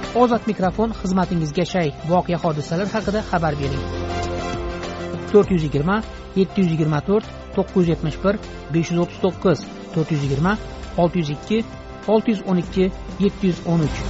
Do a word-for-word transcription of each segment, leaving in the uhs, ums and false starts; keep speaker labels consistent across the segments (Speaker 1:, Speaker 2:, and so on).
Speaker 1: Ozod mikrofon xizmatingizga shay. Voqea hodisalar haqida xabar bering. to'rt yuz yigirma yetti yuz yigirma to'rt to'qqiz yuz yetmish bir besh yuz o'ttiz to'qqiz to'rt yuz yigirma olti yuz ikki olti yuz o'n ikki yetti yuz o'n uch.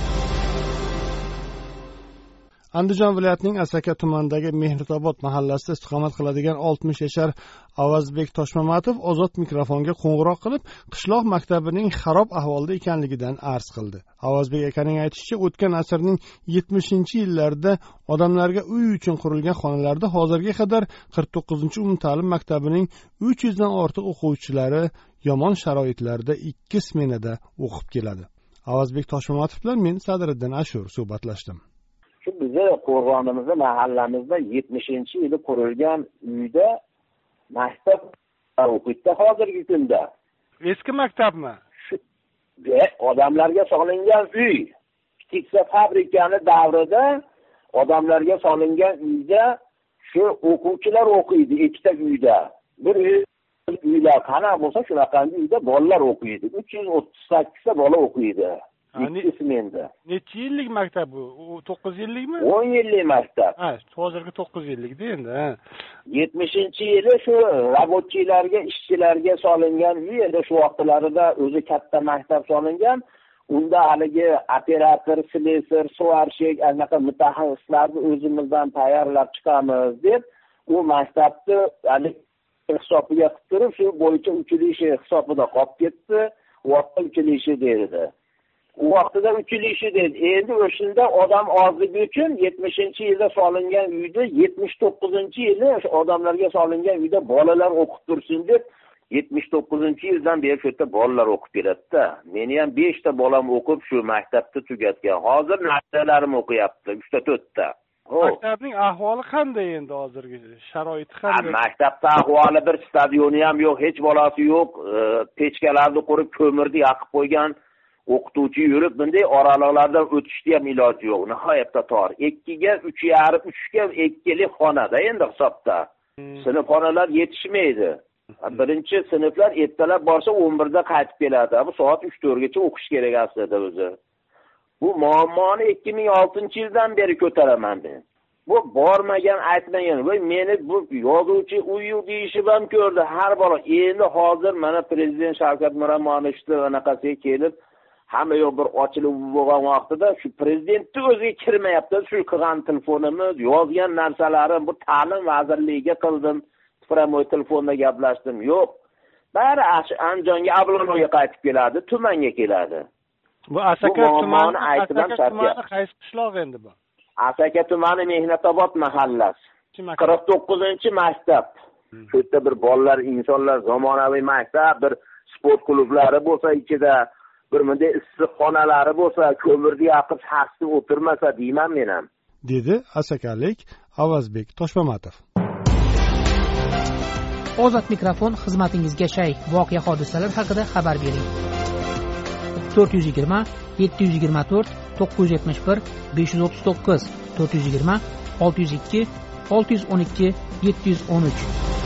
Speaker 2: Andijon viloyatining Asaka tumanidagi Mehnatobod mahallasida istiqomat qiladigan oltmish yashar Avazbek Toshmamatov Ozod mikrofonga qo'ng'iroq qilib, qishloq maktabining xarob ahvolda ekanligidan arz qildi. Avazbek akaning aytishicha, o'tgan asrning yetmishinchi yillarida odamlarga uy uchun qurilgan xonalarda hozirga qadar qirq to'qqizinchi umumta'lim maktabining uch yuz dan ortiq o'quvchilari yomon sharoitlarda ikki smenada o'qib keladi. Avazbek Toshmamatov bilan men Sadriddin Ashur suhbatlashdim.
Speaker 3: Shu bizni qo'rg'onimizda, mahallamizda yetmishinchi yili qurilgan uyda maktab o'qiydi hozirgi kunda.
Speaker 2: Eski maktabmi?
Speaker 3: Shu odamlarga solingan uy. Tiksa fabrikani davrida odamlarga solingan uyda shu o'quvchilar o'qiydi ikkita uyda. Bir uylar qana bo'lsa shunaqangi uyda bolalar o'qiydi. uch yuz o'ttiz sakkiz ta bola o'qiydi.
Speaker 2: Necha yillik maktab bu? to'qqiz yillikmi?
Speaker 3: o'n yillik maktab.
Speaker 2: Ha, hozirgi to'qqiz yillikda endi.
Speaker 3: yetmishinchi yili shu robotchilarga, ishchilarga solingan uy, endi shu vaqtlarida o'zi katta maktab solingan. Unda haligi operator, slesar, suvarshik, anaqa mutaxassislarni o'zimizdan tayyorlab chiqamiz deb, u maktabni hali hisobiga qilib turib, shu bo'yicha uchilishi hisobida qolib ketdi. Vaqtda uchilishi dedi. U vaqtida uchilishi dedi. Endi o'shunda odam ozligi uchun yetmishinchi yilda solingan uyda yetmish to'qqizinchi yili odamlarga solingan uyda bolalar o'qib tursin deb yetmish to'qqizinchi yildan beri shu yerda bolalar o'qib keladi-da. Meni ham besh ta bolam o'qib shu maktabda tugatgan. Hozir narsalarim o'qiyapti, uch ta to'rt ta.
Speaker 2: Maktabning ahvoli qanday endi hozirgi? Sharoiti qanday?
Speaker 3: Maktabda ahvoli bir stadioni ham yo'q, hech bolasi yo'q. Pechkalarni qurib, ko'mirni yoqib qo'ygan. O'qituvchi yurib, bunday oralardan o'tishga ham iloji yo'q. Nihoyatda tor. ikkiga uch yarim uchga ikkili xonada endi hisobda. Sinfxonalar yetishmaydi. Birinchi sinflar ertalab borsa o'n birda qaytib keladi. Bu soat uch to'rtgacha o'qish kerak aslida o'zi. Bu muammoni ikki ming oltinchi yildan beri ko'taraman men. Bu bormagan, aytmagan. Voy meni bu yozuvchi uyu deyishib ham ko'rdi har bola. Endi hozir mana prezident Shavkat Miromonovich anaqasiga kelib hamma yo'q bir ochilib bo'lgan vaqtida shu prezidentning o'ziga kirmayapti. Shu qilgan telefonimiz, yozgan narsalarim bu ta'lim vazirligiga qildim. Framoy telefonda gaplashdim. Yo'q. Bari Andijonga Ablonoga qaytib keladi, tumanga keladi.
Speaker 2: Bu Asaka tumani, Asaka tumani qaysi qishloq endi bu?
Speaker 3: Asaka tumani Mehnatobod mahallasi. qirq to'qqizinchi maktab. Shu yerda bir bolalar, insonlar zamonaviy maktab, bir sport klublari bo'lsa ichida bir bunday issiq xonalari bo'lsa, ko'mirni yoqib xasni o'tirmasa deyman men ham,
Speaker 2: dedi asakalik Avazbek Toshmamatov.
Speaker 1: Ozod mikrofon xizmatingizga shay. Voqea hodisalar haqida xabar bering. to'rt yuz yigirma yetti yuz yigirma to'rt to'qqiz yuz yetmish bir besh yuz o'ttiz to'qqiz to'rt yuz yigirma olti yuz ikki olti yuz o'n ikki yetti yuz o'n uch.